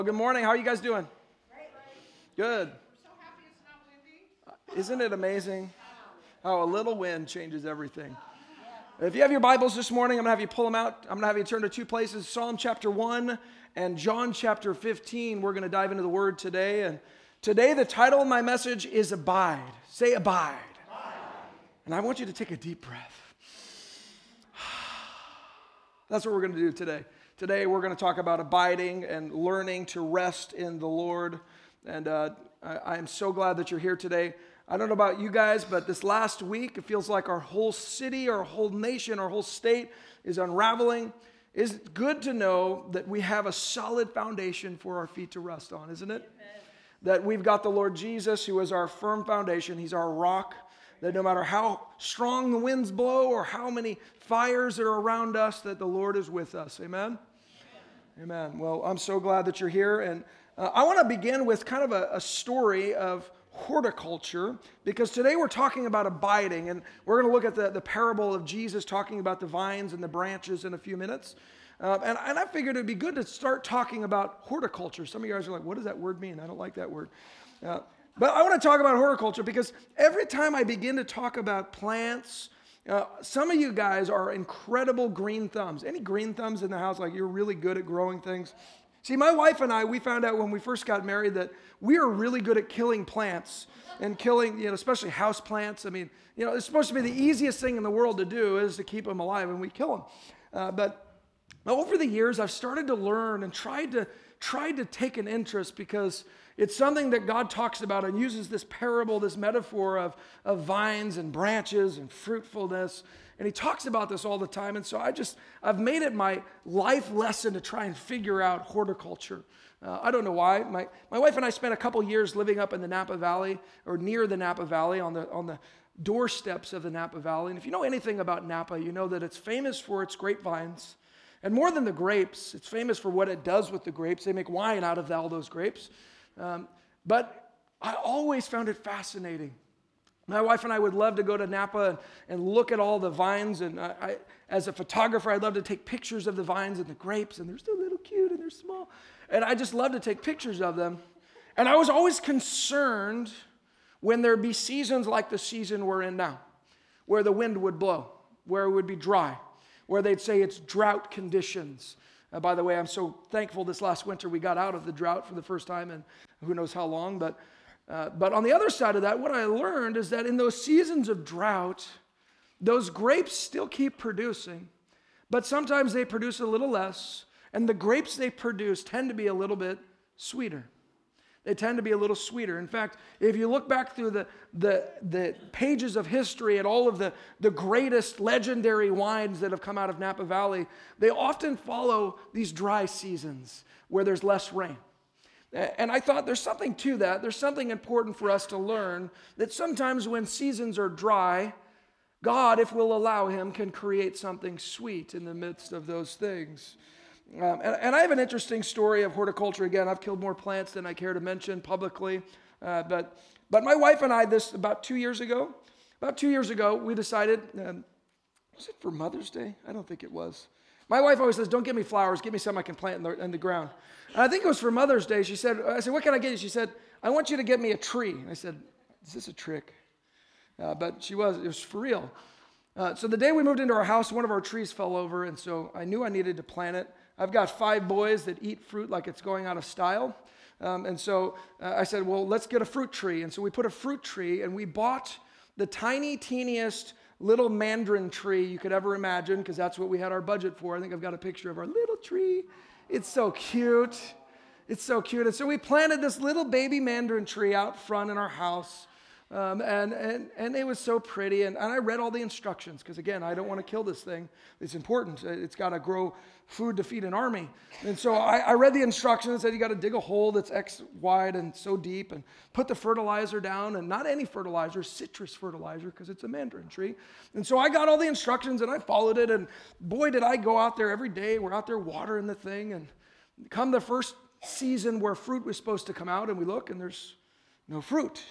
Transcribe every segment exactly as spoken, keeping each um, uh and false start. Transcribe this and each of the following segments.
Good morning. How are you guys doing? Great. Good. We're so happy it's not windy. Isn't it amazing how a little wind changes everything? If you have your Bibles this morning, I'm going to have you pull them out. I'm going to have you turn to two places, Psalm chapter one and John chapter fifteen. We're going to dive into the Word today. And today the title of my message is Abide. Say Abide. Abide. And I want you to take a deep breath. That's what we're going to do today. Today we're going to talk about abiding and learning to rest in the Lord. And uh, I, I am so glad that you're here today. I don't know about you guys, but this last week, it feels like our whole city, our whole nation, our whole state is unraveling. It's good to know that we have a solid foundation for our feet to rest on, isn't it? Amen. That we've got the Lord Jesus, who is our firm foundation. He's our rock. That no matter how strong the winds blow or how many fires are around us, that the Lord is with us. Amen? Amen. Well, I'm so glad that you're here. And uh, I want to begin with kind of a, a story of horticulture, because today we're talking about abiding. And we're going to look at the, the parable of Jesus talking about the vines and the branches in a few minutes. Uh, and, and I figured it'd be good to start talking about horticulture. Some of you guys are like, what does that word mean? I don't like that word. Uh, but I want to talk about horticulture because every time I begin to talk about plants, Uh, some of you guys are incredible green thumbs. Any green thumbs in the house? Like, you're really good at growing things? See, my wife and I, we found out when we first got married that we are really good at killing plants and killing, you know, especially house plants. I mean, you know, it's supposed to be the easiest thing in the world to do is to keep them alive, and we kill them. Uh, but over the years, I've started to learn and tried to tried to take an interest because it's something that God talks about and uses this parable, this metaphor of, of vines and branches and fruitfulness. And he talks about this all the time. And so I just, I've made it my life lesson to try and figure out horticulture. Uh, I don't know why. My, my wife and I spent a couple years living up in the Napa Valley, or near the Napa Valley, on the, on the doorsteps of the Napa Valley. And if you know anything about Napa, you know that it's famous for its grapevines. And more than the grapes, it's famous for what it does with the grapes. They make wine out of all those grapes. Um, but I always found it fascinating. My wife and I would love to go to Napa and, and look at all the vines. And I, I, as a photographer, I'd love to take pictures of the vines and the grapes. And they're so little cute and they're small. And I just love to take pictures of them. And I was always concerned when there'd be seasons like the season we're in now, where the wind would blow, where it would be dry, where they'd say it's drought conditions. Uh, by the way, I'm so thankful this last winter we got out of the drought for the first time in who knows how long. But, uh, but on the other side of that, what I learned is that in those seasons of drought, those grapes still keep producing, but sometimes they produce a little less, and the grapes they produce tend to be a little bit sweeter. They tend to be a little sweeter. In fact, if you look back through the, the, the pages of history at all of the, the greatest legendary wines that have come out of Napa Valley, they often follow these dry seasons where there's less rain. And I thought there's something to that. There's something important for us to learn, that sometimes when seasons are dry, God, if we'll allow him, can create something sweet in the midst of those things. Um, and, and I have an interesting story of horticulture. Again, I've killed more plants than I care to mention publicly. Uh, but but my wife and I, this about two years ago, about two years ago, we decided, um, was it for Mother's Day? I don't think it was. My wife always says, don't give me flowers, give me something I can plant in the, in the ground. And I think it was for Mother's Day. She said, I said, what can I get you? She said, I want you to get me a tree. And I said, is this a trick? Uh, but she was, it was for real. Uh, so the day we moved into our house, one of our trees fell over, and so I knew I needed to plant it. I've got five boys that eat fruit like it's going out of style. Um, and so uh, I said, well, let's get a fruit tree. And so we put a fruit tree, and we bought the tiny, teeniest little mandarin tree you could ever imagine, because that's what we had our budget for. I think I've got a picture of our little tree. It's so cute. It's so cute. And so we planted this little baby mandarin tree out front in our house. Um, and, and, and it was so pretty. And, and I read all the instructions because, again, I don't want to kill this thing. It's important. It's got to grow food to feed an army. And so I, I read the instructions. It said you got to dig a hole that's X wide and so deep and put the fertilizer down. And not any fertilizer, citrus fertilizer, because it's a mandarin tree. And so I got all the instructions and I followed it. And boy, did I go out there every day. We're out there watering the thing. And come the first season where fruit was supposed to come out, and we look and there's no fruit.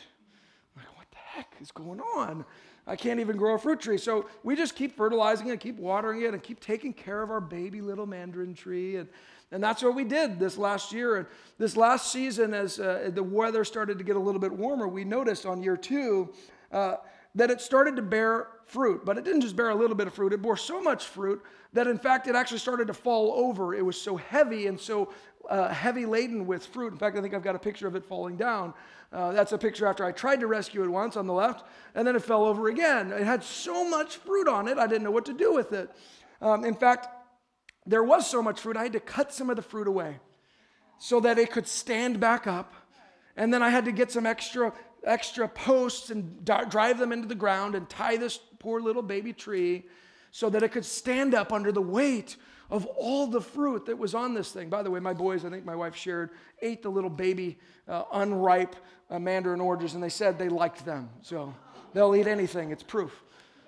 Heck is going on? I can't even grow a fruit tree. So we just keep fertilizing it, keep watering it, and keep taking care of our baby little mandarin tree. And, And that's what we did this last year. And this last season, as uh, the weather started to get a little bit warmer, we noticed on year two uh, that it started to bear fruit. But it didn't just bear a little bit of fruit. It bore so much fruit that, in fact, it actually started to fall over. It was so heavy and so uh, heavy laden with fruit. In fact, I think I've got a picture of it falling down. Uh, that's a picture after I tried to rescue it once on the left, and then it fell over again. It had so much fruit on it, I didn't know what to do with it. Um, in fact, there was so much fruit, I had to cut some of the fruit away so that it could stand back up. And then I had to get some extra extra posts and d- drive them into the ground and tie this poor little baby tree so that it could stand up under the weight of all the fruit that was on this thing. By the way, my boys, I think my wife shared, ate the little baby uh, unripe uh, mandarin oranges, and they said they liked them. So they'll eat anything. It's proof.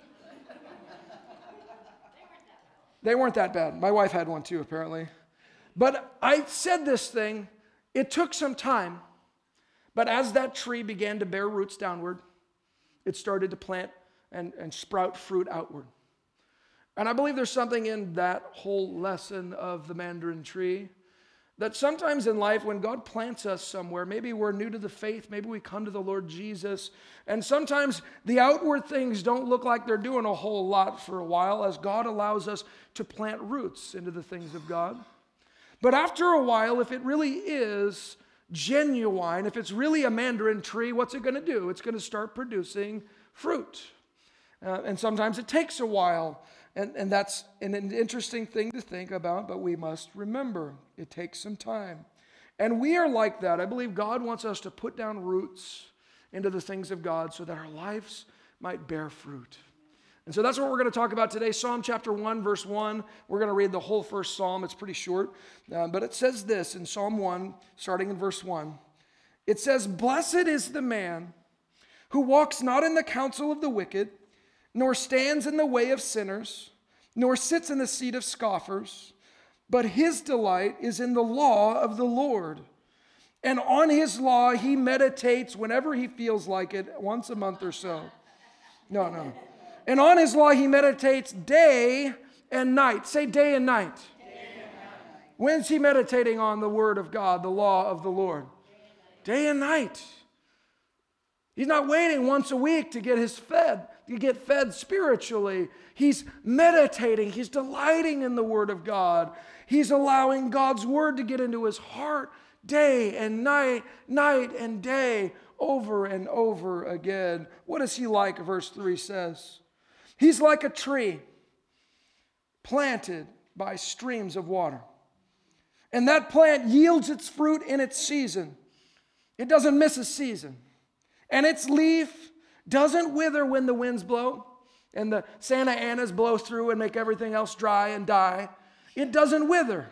They weren't that bad. My wife had one too, apparently. But I said this thing, it took some time, but as that tree began to bear roots downward, it started to plant and, and sprout fruit outward. And I believe there's something in that whole lesson of the mandarin tree, that sometimes in life when God plants us somewhere, maybe we're new to the faith, maybe we come to the Lord Jesus, and sometimes the outward things don't look like they're doing a whole lot for a while as God allows us to plant roots into the things of God. But after a while, if it really is genuine, if it's really a mandarin tree, what's it going to do? It's going to start producing fruit. Uh, and sometimes it takes a while. And, and that's an, an interesting thing to think about, but we must remember it takes some time. And we are like that. I believe God wants us to put down roots into the things of God so that our lives might bear fruit. And so that's what we're going to talk about today. Psalm chapter one, verse one. We're going to read the whole first psalm. It's pretty short. Uh, but it says this in Psalm one, starting in verse one. It says, "Blessed is the man who walks not in the counsel of the wicked, nor stands in the way of sinners, nor sits in the seat of scoffers, but his delight is in the law of the Lord. And on his law he meditates whenever he feels like it, once a month or so." No, no. "And on his law he meditates day and night." Say day and night. Day and night. When's he meditating on the word of God, the law of the Lord? Day and night. Day and night. He's not waiting once a week to get his fed, to get fed spiritually. He's meditating. He's delighting in the Word of God. He's allowing God's Word to get into his heart day and night, night and day, over and over again. What is he like? Verse three says, "He's like a tree planted by streams of water. And that plant yields its fruit in its season." It doesn't miss a season. "And its leaf doesn't wither when the winds blow and the Santa Anas blow through and make everything else dry and die. It doesn't wither.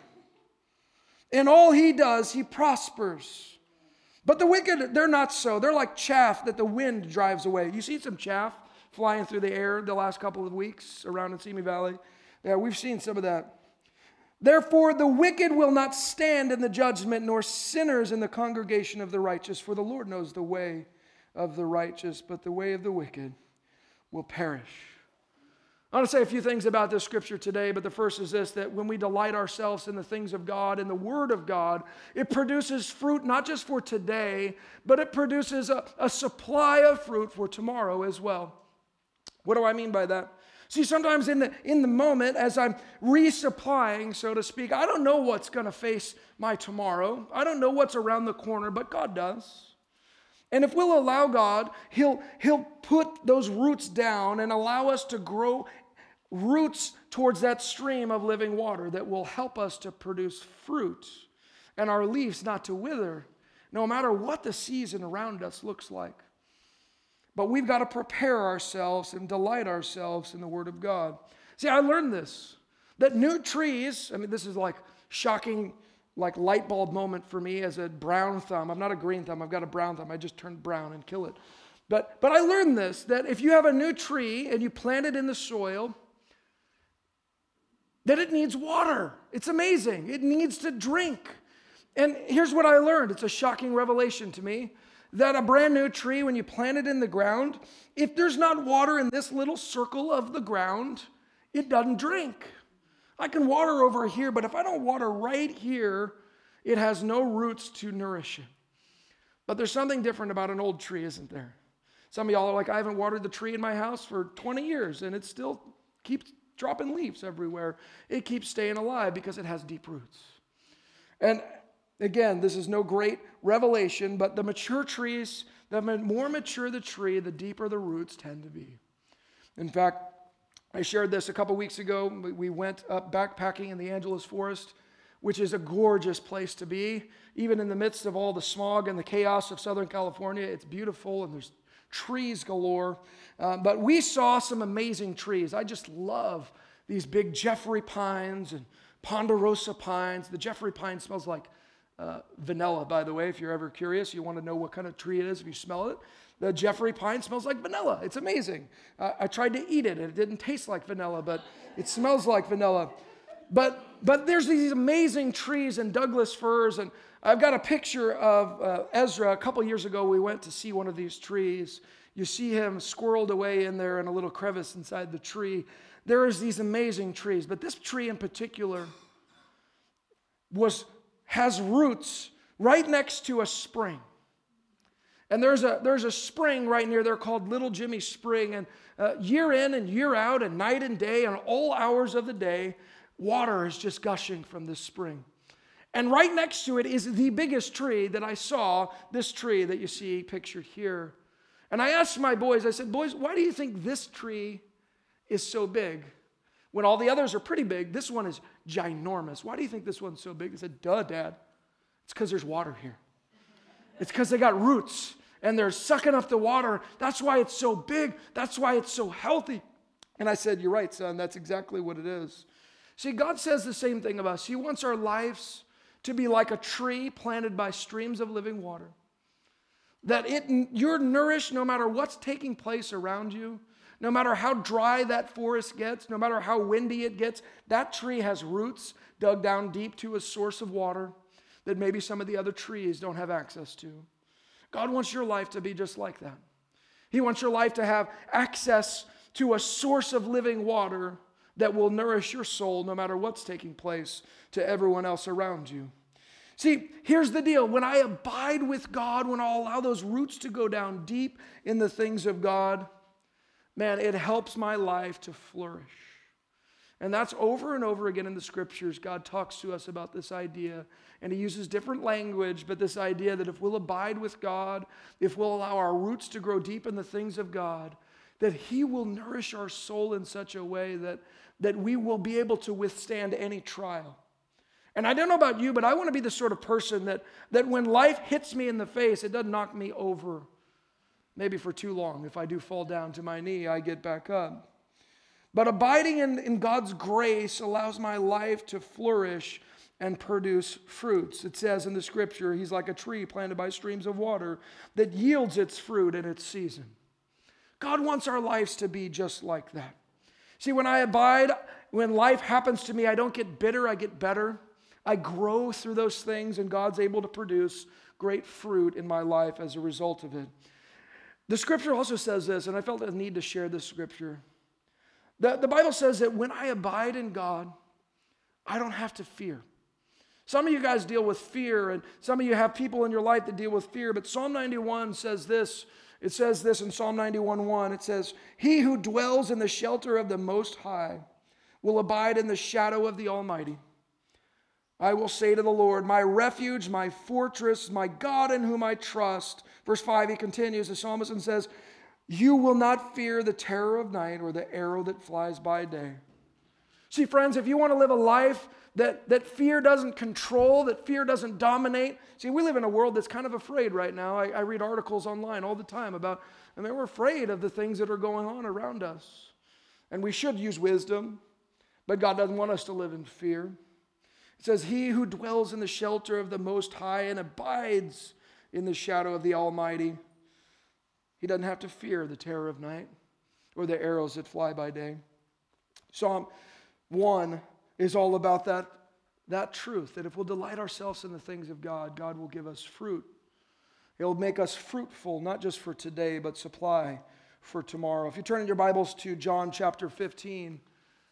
In all he does, he prospers. But the wicked, they're not so. They're like chaff that the wind drives away." You see some chaff flying through the air the last couple of weeks around in Simi Valley? Yeah, we've seen some of that. "Therefore, the wicked will not stand in the judgment, nor sinners in the congregation of the righteous. For the Lord knows the way of the righteous, but the way of the wicked will perish." I want to say a few things about this scripture today, but the first is this, that when we delight ourselves in the things of God, in the Word of God, it produces fruit not just for today, but it produces a, a supply of fruit for tomorrow as well. What do I mean by that? See, sometimes in the, in the moment, as I'm resupplying, so to speak, I don't know what's going to face my tomorrow. I don't know what's around the corner, but God does. And if we'll allow God, he'll, he'll put those roots down and allow us to grow roots towards that stream of living water that will help us to produce fruit and our leaves not to wither, no matter what the season around us looks like. But we've got to prepare ourselves and delight ourselves in the Word of God. See, I learned this, that new trees, I mean, this is like shocking, like light bulb moment for me as a brown thumb. I'm not a green thumb, I've got a brown thumb. I just turned brown and kill it. But, but I learned this, that if you have a new tree and you plant it in the soil, that it needs water. It's amazing. It needs to drink. And here's what I learned. It's a shocking revelation to me, that a brand new tree, when you plant it in the ground, if there's not water in this little circle of the ground, it doesn't drink. I can water over here, but if I don't water right here, it has no roots to nourish it. But there's something different about an old tree, isn't there? Some of y'all are like, I haven't watered the tree in my house for twenty years, and it still keeps dropping leaves everywhere. It keeps staying alive because it has deep roots. And again, this is no great revelation, but the mature trees, the more mature the tree, the deeper the roots tend to be. In fact, I shared this a couple weeks ago. We went up backpacking in the Angeles Forest, which is a gorgeous place to be. Even in the midst of all the smog and the chaos of Southern California, it's beautiful and there's trees galore. Uh, but we saw some amazing trees. I just love these big Jeffrey pines and ponderosa pines. The Jeffrey pine smells like uh, vanilla, by the way. If you're ever curious, you want to know what kind of tree it is if you smell it. The Jeffrey pine smells like vanilla. It's amazing. Uh, I tried to eat it, and it didn't taste like vanilla, but it smells like vanilla. But but there's these amazing trees and Douglas firs, and I've got a picture of uh, Ezra. A couple years ago, we went to see one of these trees. You see him squirreled away in there in a little crevice inside the tree. There is these amazing trees, but this tree in particular was has roots right next to a spring. And there's a there's a spring right near there called Little Jimmy Spring. And uh, year in and year out and night and day and all hours of the day, water is just gushing from this spring. And right next to it is the biggest tree that I saw, this tree that you see pictured here. And I asked my boys, I said, boys, why do you think this tree is so big? When all the others are pretty big, this one is ginormous. Why do you think this one's so big? They said, duh, Dad. It's because there's water here. It's because they got roots. And they're sucking up the water. That's why it's so big. That's why it's so healthy. And I said, you're right, son. That's exactly what it is. See, God says the same thing of us. He wants our lives to be like a tree planted by streams of living water. That it, you're nourished no matter what's taking place around you. No matter how dry that forest gets, no matter how windy it gets, that tree has roots dug down deep to a source of water that maybe some of the other trees don't have access to. God wants your life to be just like that. He wants your life to have access to a source of living water that will nourish your soul no matter what's taking place to everyone else around you. See, here's the deal. When I abide with God, when I allow those roots to go down deep in the things of God, man, it helps my life to flourish. And that's over and over again in the scriptures. God talks to us about this idea, and he uses different language, but this idea that if we'll abide with God, if we'll allow our roots to grow deep in the things of God, that he will nourish our soul in such a way that, that we will be able to withstand any trial. And I don't know about you, but I want to be the sort of person that, that when life hits me in the face, it doesn't knock me over maybe for too long. If I do fall down to my knee, I get back up. But abiding in, in God's grace allows my life to flourish and produce fruits. It says in the scripture, he's like a tree planted by streams of water that yields its fruit in its season. God wants our lives to be just like that. See, when I abide, when life happens to me, I don't get bitter, I get better. I grow through those things, and God's able to produce great fruit in my life as a result of it. The scripture also says this, and I felt a need to share this scripture. The, the Bible says that when I abide in God, I don't have to fear. Some of you guys deal with fear, and some of you have people in your life that deal with fear, but Psalm ninety-one says this. It says this in Psalm ninety-one one. It says, he who dwells in the shelter of the Most High will abide in the shadow of the Almighty. I will say to the Lord, my refuge, my fortress, my God in whom I trust. Verse five, he continues, the psalmist, and says, you will not fear the terror of night or the arrow that flies by day. See, friends, if you want to live a life that, that fear doesn't control, that fear doesn't dominate. See, we live in a world that's kind of afraid right now. I, I read articles online all the time about, I mean, we're afraid of the things that are going on around us. And we should use wisdom, but God doesn't want us to live in fear. It says, he who dwells in the shelter of the Most High and abides in the shadow of the Almighty, he doesn't have to fear the terror of night or the arrows that fly by day. Psalm one is all about that, that truth, that if we'll delight ourselves in the things of God, God will give us fruit. He'll make us fruitful, not just for today, but supply for tomorrow. If you turn in your Bibles to John chapter fifteen,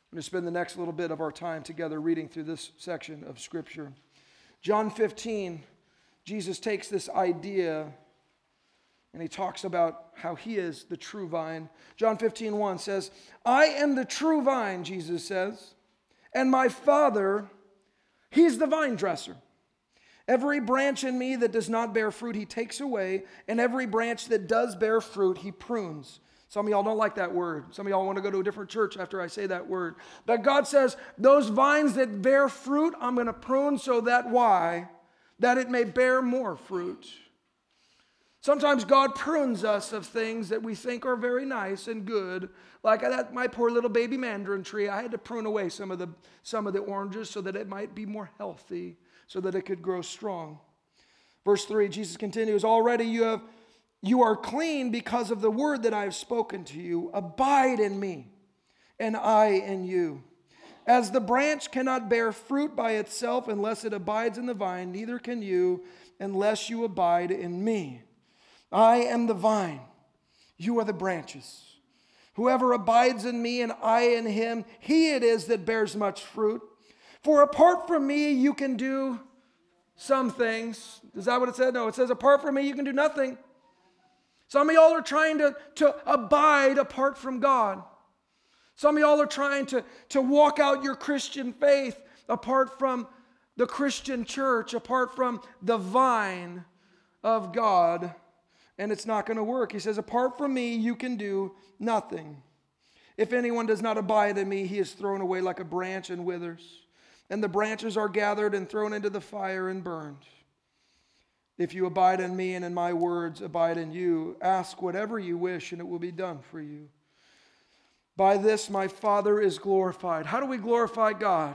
I'm going to spend the next little bit of our time together reading through this section of Scripture. John fifteen, Jesus takes this idea and he talks about how he is the true vine. John fifteen, one says, I am the true vine, Jesus says, and my Father, he's the vine dresser. Every branch in me that does not bear fruit, he takes away, and every branch that does bear fruit, he prunes. Some of y'all don't like that word. Some of y'all want to go to a different church after I say that word. But God says, those vines that bear fruit, I'm going to prune so that why? That it may bear more fruit. Sometimes God prunes us of things that we think are very nice and good. Like that, my poor little baby mandarin tree, I had to prune away some of the, some of the oranges so that it might be more healthy, so that it could grow strong. Verse three, Jesus continues, already you have You are clean because of the word that I have spoken to you. Abide in me, and I in you. As the branch cannot bear fruit by itself unless it abides in the vine, neither can you unless you abide in me. I am the vine, you are the branches. Whoever abides in me and I in him, he it is that bears much fruit. For apart from me, you can do some things. Is that what it said? No, it says apart from me, you can do nothing. Some of y'all are trying to, to abide apart from God. Some of y'all are trying to, to walk out your Christian faith apart from the Christian church, apart from the vine of God, and it's not going to work. He says, apart from me, you can do nothing. If anyone does not abide in me, he is thrown away like a branch and withers, and the branches are gathered and thrown into the fire and burned. If you abide in me and in my words abide in you, ask whatever you wish and it will be done for you. By this my Father is glorified. How do we glorify God?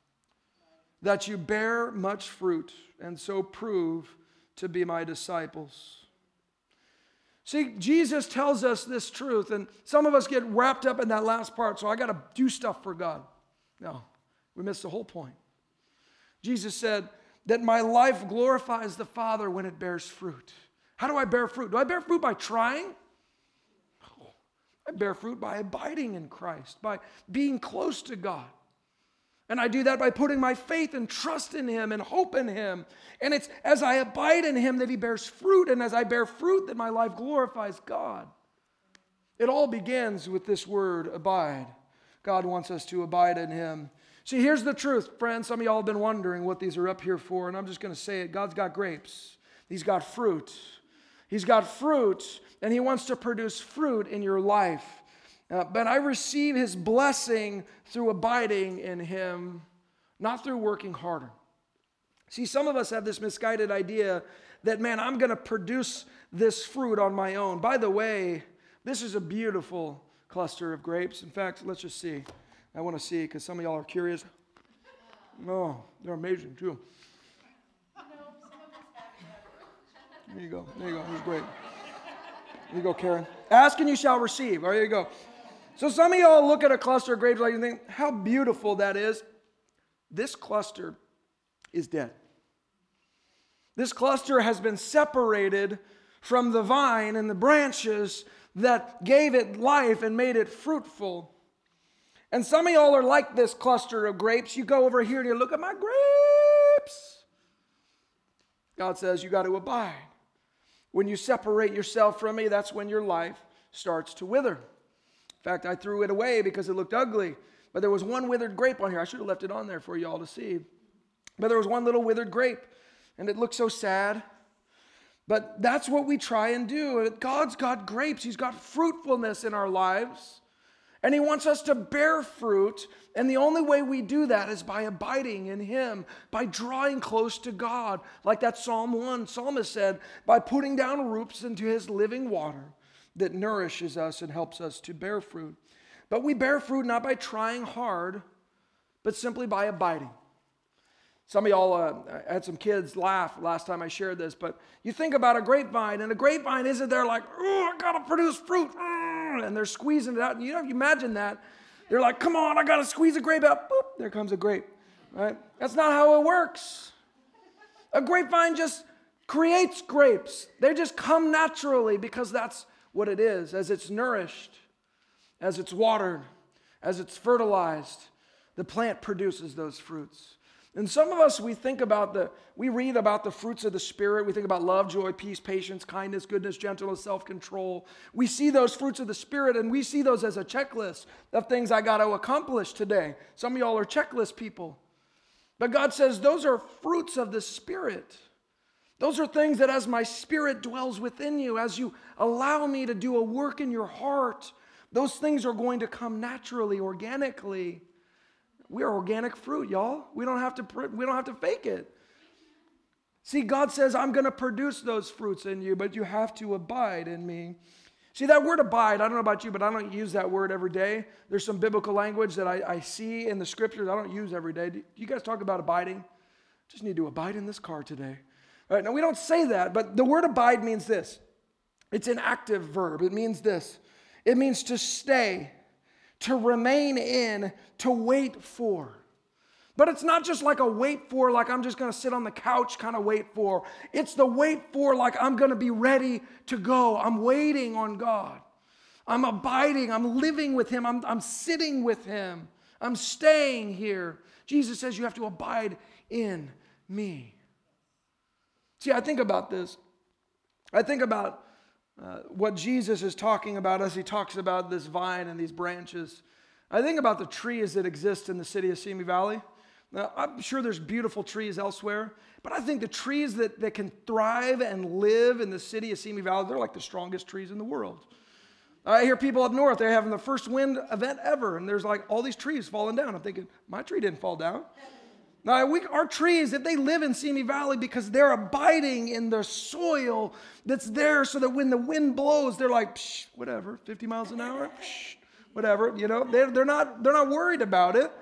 That you bear much fruit and so prove to be my disciples. See, Jesus tells us this truth, and some of us get wrapped up in that last part, so I got to do stuff for God. No, we missed the whole point. Jesus said that my life glorifies the Father when it bears fruit. How do I bear fruit? Do I bear fruit by trying? No. I bear fruit by abiding in Christ, by being close to God. And I do that by putting my faith and trust in Him and hope in Him. And it's as I abide in Him that He bears fruit, and as I bear fruit that my life glorifies God. It all begins with this word, abide. God wants us to abide in Him. See, here's the truth, friends. Some of y'all have been wondering what these are up here for, and I'm just going to say it. God's got grapes. He's got fruit. He's got fruit, and He wants to produce fruit in your life. Uh, but I receive His blessing through abiding in Him, not through working harder. See, some of us have this misguided idea that, man, I'm going to produce this fruit on my own. By the way, this is a beautiful cluster of grapes. In fact, let's just see. I want to see because some of y'all are curious. Oh, they're amazing too. There you go. There you go. Here's great. There you go, Karen. Ask and you shall receive. There you go. So some of y'all look at a cluster of grapes like you think, how beautiful that is. This cluster is dead. This cluster has been separated from the vine and the branches that gave it life and made it fruitful. And some of y'all are like this cluster of grapes. You go over here and you look at my grapes. God says you got to abide. When you separate yourself from me, that's when your life starts to wither. In fact, I threw it away because it looked ugly. But there was one withered grape on here. I should have left it on there for y'all to see. But there was one little withered grape. And it looked so sad. But that's what we try and do. God's got grapes. He's got fruitfulness in our lives. And He wants us to bear fruit. And the only way we do that is by abiding in Him, by drawing close to God. Like that Psalm one psalmist said, by putting down roots into His living water that nourishes us and helps us to bear fruit. But we bear fruit not by trying hard, but simply by abiding. Some of y'all, uh, I had some kids laugh last time I shared this, but you think about a grapevine, and a grapevine isn't there like, oh, I got to produce fruit, and they're squeezing it out. And you know, if you imagine that, they're like, come on, I got to squeeze a grape out. Boop, there comes a grape, right? That's not how it works. A grapevine just creates grapes. They just come naturally because that's what it is. As it's nourished, as it's watered, As it's fertilized, the plant produces those fruits. And some of us, we think about the, we read about the fruits of the Spirit. We think about love, joy, peace, patience, kindness, goodness, gentleness, self-control. We see those fruits of the Spirit, and we see those as a checklist of things I got to accomplish today. Some of y'all are checklist people. But God says those are fruits of the Spirit. Those are things that as my Spirit dwells within you, as you allow me to do a work in your heart, those things are going to come naturally, organically. We are organic fruit, y'all. We don't have to, we don't have to fake it. See, God says, I'm going to produce those fruits in you, but you have to abide in me. See, that word abide, I don't know about you, but I don't use that word every day. There's some biblical language that I, I see in the scriptures I don't use every day. Do you guys talk about abiding? Just need to abide in this car today. All right, now, we don't say that, but the word abide means this. It's an active verb. It means this. It means to stay, to remain in, to wait for. But it's not just like a wait for, like I'm just going to sit on the couch kind of wait for. It's the wait for like I'm going to be ready to go. I'm waiting on God. I'm abiding. I'm living with Him. I'm, I'm sitting with Him. I'm staying here. Jesus says you have to abide in me. See, I think about this. I think about Uh, what Jesus is talking about as he talks about this vine and these branches. I think about the trees that exist in the city of Simi Valley. Now, I'm sure there's beautiful trees elsewhere, but I think the trees that, that can thrive and live in the city of Simi Valley, they're like the strongest trees in the world. I hear people up north, they're having the first wind event ever, and there's like all these trees falling down. I'm thinking, my tree didn't fall down. Now, we, our trees, if they live in Simi Valley because they're abiding in the soil that's there so that when the wind blows, they're like, psh, whatever, fifty miles an hour, psh, whatever, you know, they're, they're, not, they're not worried about it.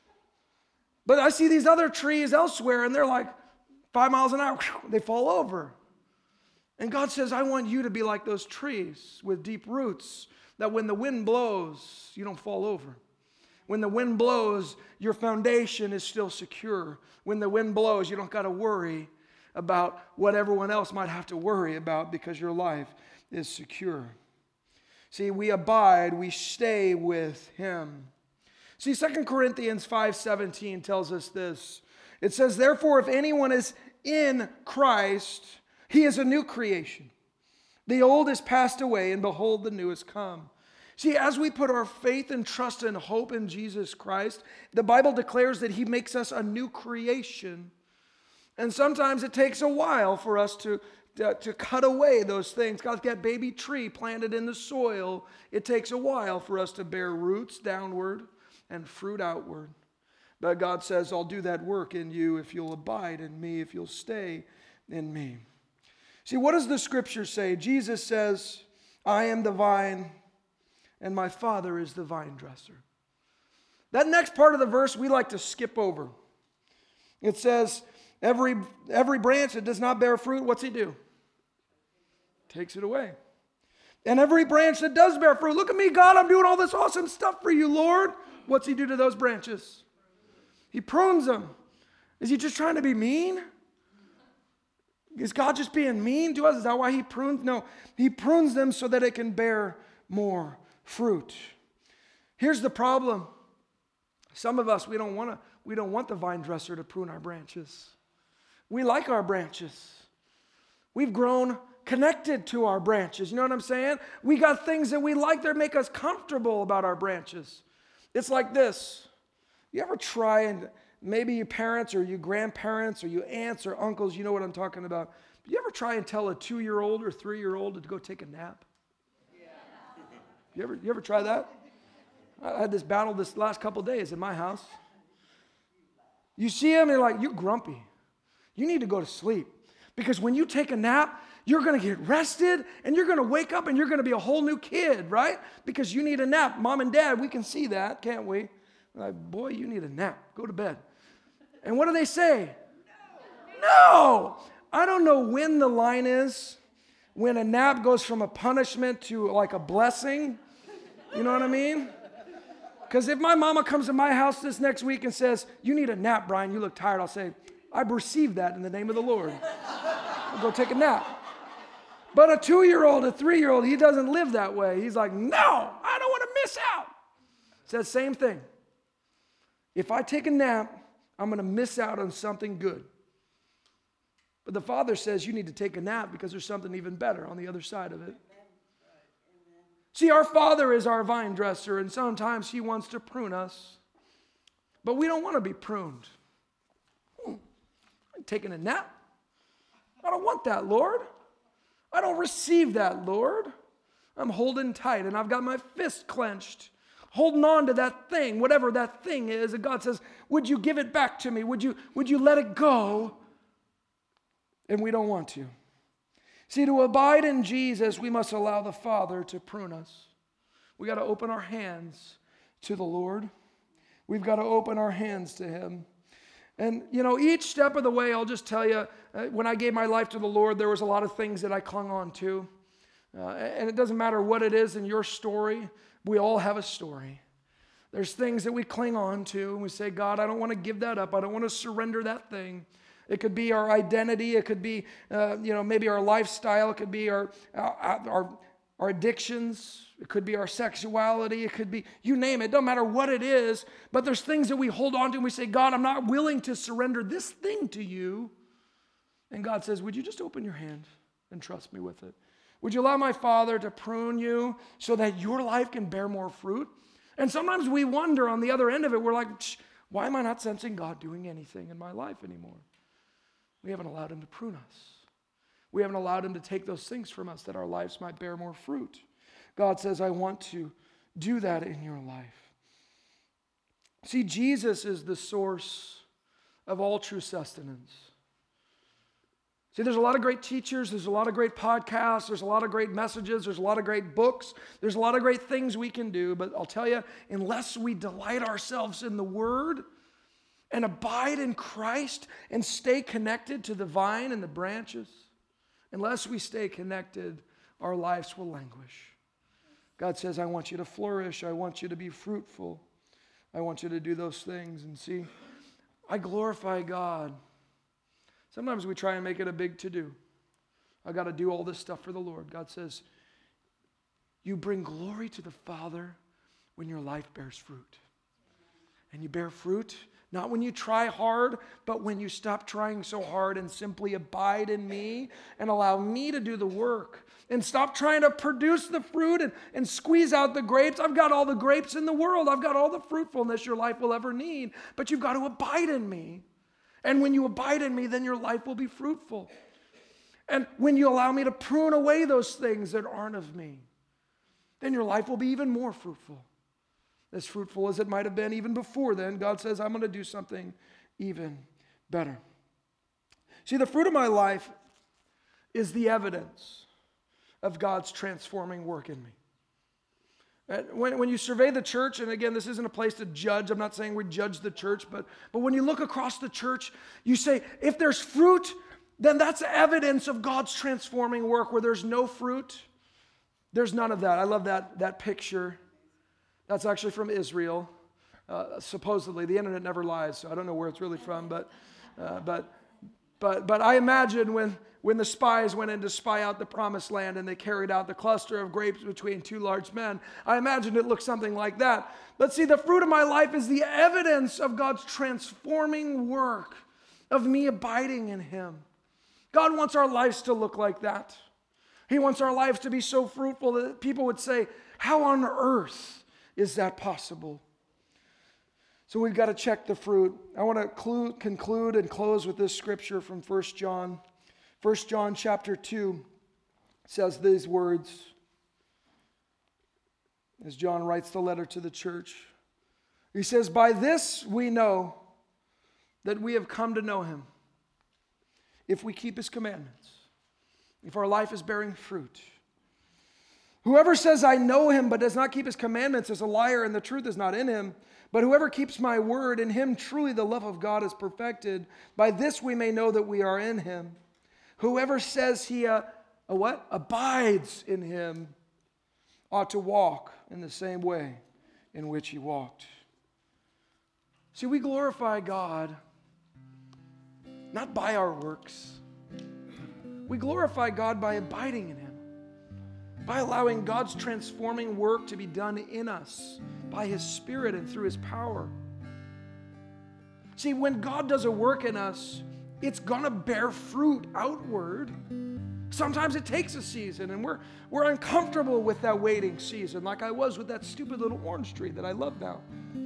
But I see these other trees elsewhere, and they're like five miles an hour, they fall over. And God says, I want you to be like those trees with deep roots, that when the wind blows, you don't fall over. When the wind blows, your foundation is still secure. When the wind blows, you don't got to worry about what everyone else might have to worry about because your life is secure. See, we abide, we stay with Him. See, Second Corinthians five seventeen tells us this. It says, therefore, if anyone is in Christ, he is a new creation. The old is passed away, and behold, the new has come. See, as we put our faith and trust and hope in Jesus Christ, the Bible declares that He makes us a new creation. And sometimes it takes a while for us to, to, to cut away those things. God's got baby tree planted in the soil. It takes a while for us to bear roots downward and fruit outward. But God says, I'll do that work in you if you'll abide in me, if you'll stay in me. See, what does the scripture say? Jesus says, I am the vine, and my Father is the vine dresser. That next part of the verse we like to skip over. It says, every, every branch that does not bear fruit, what's He do? Takes it away. And every branch that does bear fruit, look at me, God, I'm doing all this awesome stuff for you, Lord. What's He do to those branches? He prunes them. Is He just trying to be mean? Is God just being mean to us? Is that why He prunes? No, He prunes them so that it can bear more fruit. Here's the problem. Some of us, we don't want to, we don't want the vine dresser to prune our branches. We like our branches. We've grown connected to our branches. You know what I'm saying? We got things that we like that make us comfortable about our branches. It's like this. You ever try, and maybe you parents or you grandparents or you aunts or uncles, you know what I'm talking about. But you ever try and tell a two-year-old or three-year-old to go take a nap? You ever, you ever try that? I had this battle this last couple days in my house. You see them and you're like, you're grumpy. You need to go to sleep. Because when you take a nap, you're going to get rested and you're going to wake up and you're going to be a whole new kid, right? Because you need a nap. Mom and dad, we can see that, can't we? Like, boy, you need a nap. Go to bed. And what do they say? No. No. I don't know when the line is, when a nap goes from a punishment to like a blessing. You know what I mean? Because if my mama comes to my house this next week and says, you need a nap, Brian, you look tired, I'll say, I've received that in the name of the Lord. I'll go take a nap. But a two-year-old, a three-year-old, he doesn't live that way. He's like, no, I don't want to miss out. says same thing. If I take a nap, I'm going to miss out on something good. But the Father says you need to take a nap because there's something even better on the other side of it. See, our Father is our vine dresser, and sometimes He wants to prune us. But we don't want to be pruned. I'm taking a nap. I don't want that, Lord. I don't receive that, Lord. I'm holding tight, and I've got my fist clenched, holding on to that thing, whatever that thing is. And God says, would you give it back to me? Would you, would you let it go? And we don't want to. See, to abide in Jesus, we must allow the Father to prune us. We got to open our hands to the Lord. We've got to open our hands to Him. And, you know, each step of the way, I'll just tell you, uh, when I gave my life to the Lord, there was a lot of things that I clung on to. Uh, and it doesn't matter what it is in your story. We all have a story. There's things that we cling on to, and we say, God, I don't want to give that up. I don't want to surrender that thing. It could be our identity. It could be, uh, you know, maybe our lifestyle. It could be our, our, our, our addictions. It could be our sexuality. It could be, you name it. It doesn't matter what it is. But there's things that we hold on to and we say, God, I'm not willing to surrender this thing to you. And God says, would you just open your hand and trust me with it? Would you allow my Father to prune you so that your life can bear more fruit? And sometimes we wonder on the other end of it, we're like, why am I not sensing God doing anything in my life anymore? We haven't allowed Him to prune us. We haven't allowed Him to take those things from us that our lives might bear more fruit. God says, I want to do that in your life. See, Jesus is the source of all true sustenance. See, there's a lot of great teachers, there's a lot of great podcasts, there's a lot of great messages, there's a lot of great books, there's a lot of great things we can do, but I'll tell you, unless we delight ourselves in the Word and abide in Christ and stay connected to the vine and the branches, unless we stay connected, our lives will languish. God says, I want you to flourish, I want you to be fruitful, I want you to do those things. And see, I glorify God. Sometimes we try and make it a big to-do. I got to do all this stuff for the Lord. God says, you bring glory to the Father when your life bears fruit. And you bear fruit not when you try hard, but when you stop trying so hard and simply abide in me and allow me to do the work. And stop trying to produce the fruit and, and squeeze out the grapes. I've got all the grapes in the world. I've got all the fruitfulness your life will ever need. But you've got to abide in me. And when you abide in me, then your life will be fruitful. And when you allow me to prune away those things that aren't of me, then your life will be even more fruitful. As fruitful as it might have been even before then, God says, I'm going to do something even better. See, the fruit of my life is the evidence of God's transforming work in me. When, when you survey the church, and again, this isn't a place to judge. I'm not saying we judge the church, but, but when you look across the church, you say, if there's fruit, then that's evidence of God's transforming work. Where there's no fruit, there's none of that. I love that, that picture. That's actually from Israel, uh, supposedly. The internet never lies, so I don't know where it's really from, but uh, but but but I imagine when when the spies went in to spy out the promised land and they carried out the cluster of grapes between two large men, I imagine it looked something like that. But see, the fruit of my life is the evidence of God's transforming work, of me abiding in Him. God wants our lives to look like that. He wants our lives to be so fruitful that people would say, how on earth is that possible? So we've got to check the fruit. I want to clu- conclude and close with this scripture from First John. First John chapter two says these words as John writes the letter to the church. He says, by this we know that we have come to know Him, if we keep His commandments, if our life is bearing fruit. Whoever says, I know Him, but does not keep His commandments is a liar, and the truth is not in him. But whoever keeps my word, in him truly the love of God is perfected. By this we may know that we are in Him. Whoever says he uh, a what? abides in Him ought to walk in the same way in which He walked. See, we glorify God not by our works. We glorify God by abiding in Him, by allowing God's transforming work to be done in us by His Spirit and through His power. See, when God does a work in us, it's going to bear fruit outward. Sometimes it takes a season, and we're, we're uncomfortable with that waiting season, like I was with that stupid little orange tree that I love now.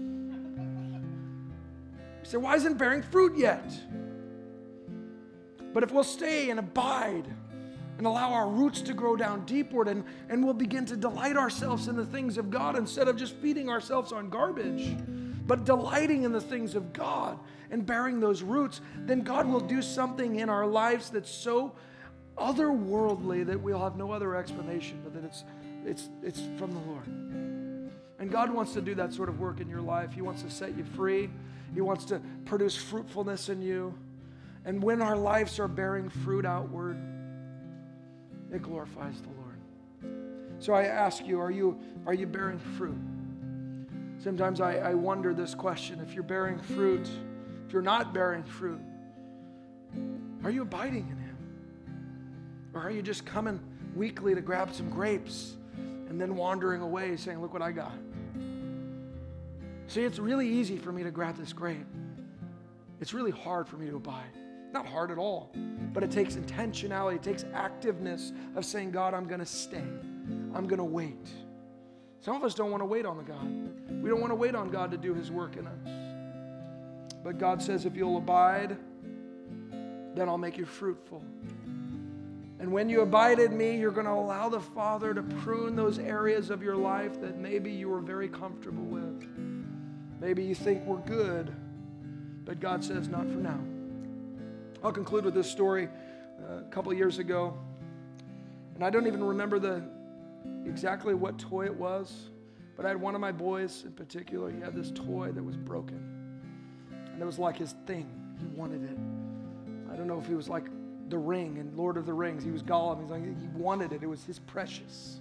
You say, why isn't it bearing fruit yet? But if we'll stay and abide and allow our roots to grow down deepward, and, and we'll begin to delight ourselves in the things of God instead of just feeding ourselves on garbage, but delighting in the things of God and bearing those roots, then God will do something in our lives that's so otherworldly that we'll have no other explanation, but that it's, it's, it's from the Lord. And God wants to do that sort of work in your life. He wants to set you free. He wants to produce fruitfulness in you. And when our lives are bearing fruit outward, it glorifies the Lord. So I ask you, are you, are you bearing fruit? Sometimes I, I wonder this question. If you're bearing fruit, if you're not bearing fruit, are you abiding in Him? Or are you just coming weekly to grab some grapes and then wandering away saying, look what I got? See, it's really easy for me to grab this grape. It's really hard for me to abide. Not hard at all, but it takes intentionality. It takes activeness of saying, God, I'm going to stay. I'm going to wait. Some of us don't want to wait on the God. We don't want to wait on God to do His work in us. But God says, if you'll abide, then I'll make you fruitful. And when you abide in me, you're going to allow the Father to prune those areas of your life that maybe you were very comfortable with. Maybe you think we're good, but God says, not for now. I'll conclude with this story. Uh, a couple of years ago, and I don't even remember the exactly what toy it was, but I had one of my boys in particular. He had this toy that was broken, and it was like his thing. He wanted it. I don't know if he was like the Ring and Lord of the Rings. He was Gollum. He's like, he wanted it. It was his precious.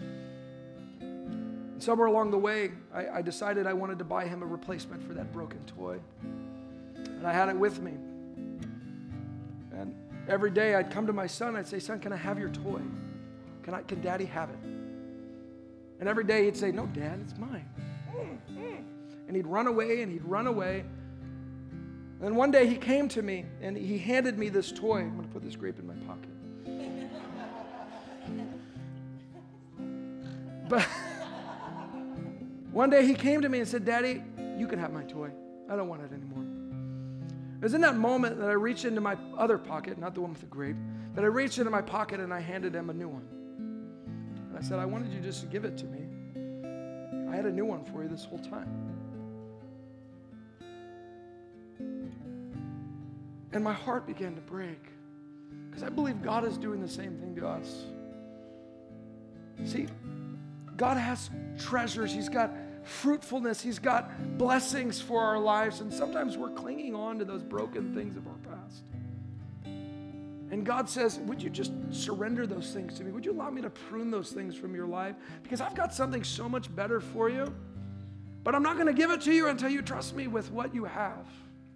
And somewhere along the way, I, I decided I wanted to buy him a replacement for that broken toy, and I had it with me. And every day I'd come to my son, I'd say, son, can I have your toy? Can I? Can Daddy have it? And every day he'd say, no, Dad, it's mine. And he'd run away and he'd run away. And one day he came to me and he handed me this toy. I'm going to put this grape in my pocket. But one day he came to me and said, Daddy, you can have my toy. I don't want it anymore. It was in that moment that I reached into my other pocket, not the one with the grape, that I reached into my pocket and I handed him a new one. And I said, I wanted you just to give it to me. I had a new one for you this whole time. And my heart began to break because I believe God is doing the same thing to us. See, God has treasures. He's got fruitfulness. He's got blessings for our lives, and sometimes we're clinging on to those broken things of our past. And God says, would you just surrender those things to me? Would you allow me to prune those things from your life? Because I've got something so much better for you, but I'm not going to give it to you until you trust me with what you have.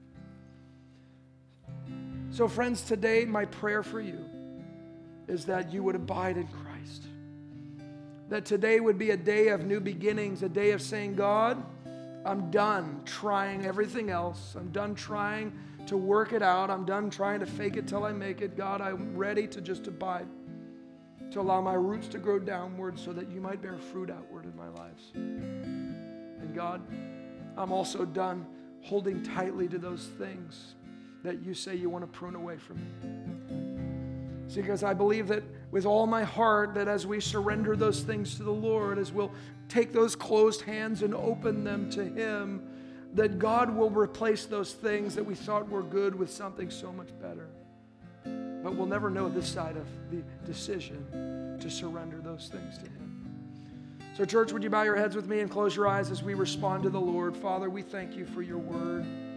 So friends, today my prayer for you is that you would abide in Christ. That today would be a day of new beginnings, a day of saying, God, I'm done trying everything else. I'm done trying to work it out. I'm done trying to fake it till I make it. God, I'm ready to just abide, to allow my roots to grow downward so that you might bear fruit outward in my lives. And God, I'm also done holding tightly to those things that you say you want to prune away from me. See, because I believe that with all my heart, that as we surrender those things to the Lord, as we'll take those closed hands and open them to Him, that God will replace those things that we thought were good with something so much better. But we'll never know this side of the decision to surrender those things to Him. So church, would you bow your heads with me and close your eyes as we respond to the Lord? Father, we thank you for your word.